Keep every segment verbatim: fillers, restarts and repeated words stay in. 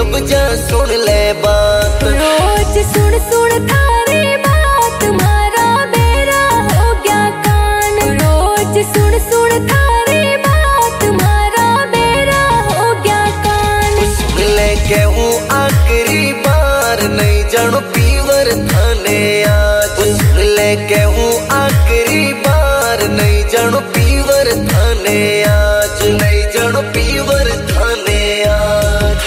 रुक जा सुन ले बात। रोज सुन सुन थारी बात मारा बेरा हो गया कान। रोज सुन सुन थारी बात मारा बेरा हो गया कान। सुन ले कहूँ आखिरी बार नहीं जानो पीवर थाने आज। सुन ले कहूँ आखिरी बार नहीं जानो पीवर थाने आज। नहीं जानो पीवर थाने आज।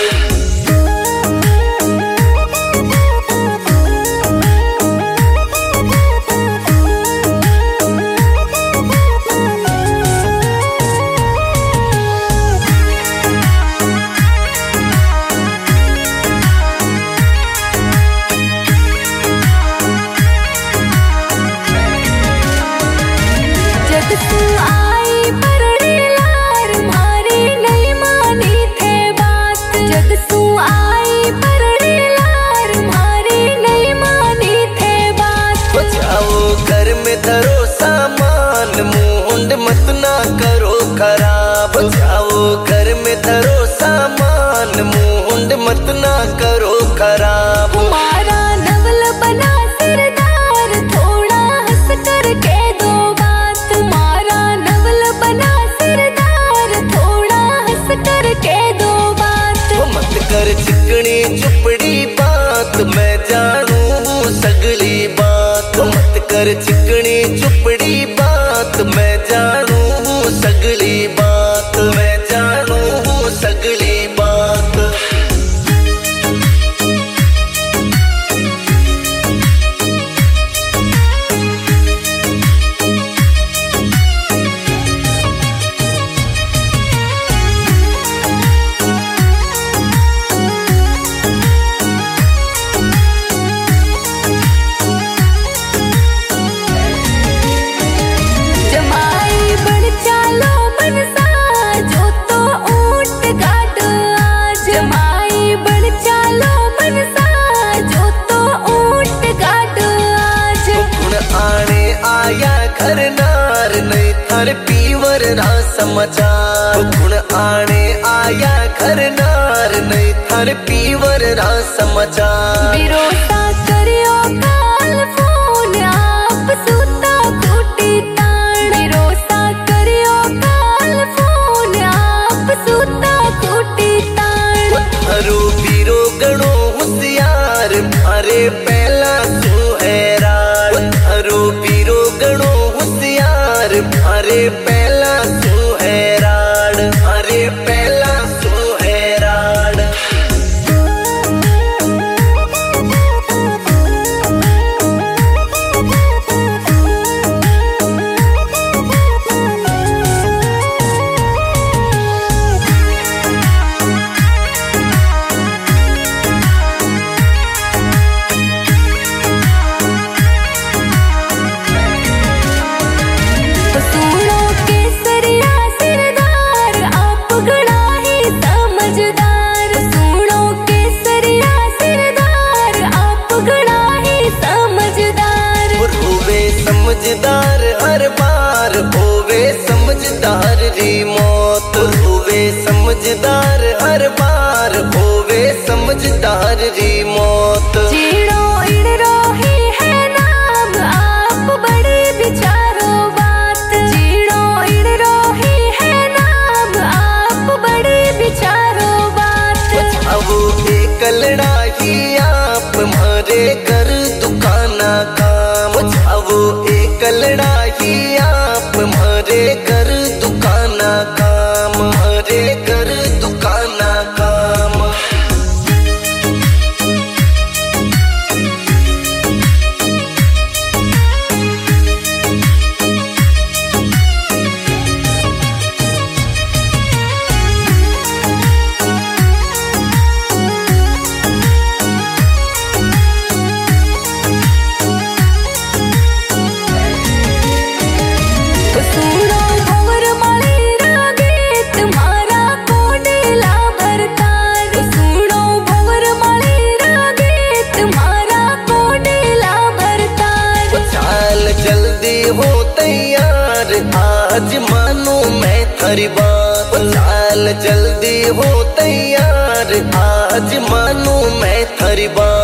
जद तू आई परड़ी लार मारी नहीं मानी थे बात। जद तू आई परड़ी लार मारी नहीं मानी थे बात। जाओ घर में धरो सामान मुंड मत ना करो खराब। जाओ घर में धरो सामान मुंड मत ना करो खराब। मारा नवल बना सिरदार थोड़ा हंस कर के दो बात। मारा नवल बना सिरदार थोड़ा हंस कर के दो बात। मत कर चिकनी चुपड़ी बात मैं जानू सगली बात। मत कर चिकनी चुपड़ी बात मैं जानू सगली बात। मैं जानू सगली बात। जमाई बन चालो मनसा जो तो ऊंट घाट आज। जमाई बन चालो मनसा जो तो ऊंट घाट आज। गुण आने आया घर नार नहीं थारे पीवर ना समाचार। गुण आने आया घर नार नहीं थारे पीवर ना समाचार। विरोधा करियो काल फोन आप सूता खूटी ताण। विरोधा करियो काल फोन आप सूता खूटी ताण। हरो बीरो गणो होशियार मारे पहला सुहेरार। हरो बीरो गणो होशियार मारे पहला सुहेरार। मारे पहला सुहेरार। सुनो केसरिया सिरदार आप गड़ा ही समझदार। सुनो केसरिया सिरदार आप गड़ा ही समझदार। होवे समझदार हर बार होवे समझदार री मौत। होवे समझदार हर बार होवे समझदार री मौत। जीणो इणरो ही है नाम आप बड़े विचारो बात। जीणो इणरो ही है नाम आप बड़े विचारो बात। अब एकलड़ा ही आप मारे घर दुकाना काम। अब एकलड़ा ही आप मारे घर दुकाना काम। मारे घर दुकाना काम। आज मानू मैं थारी बात।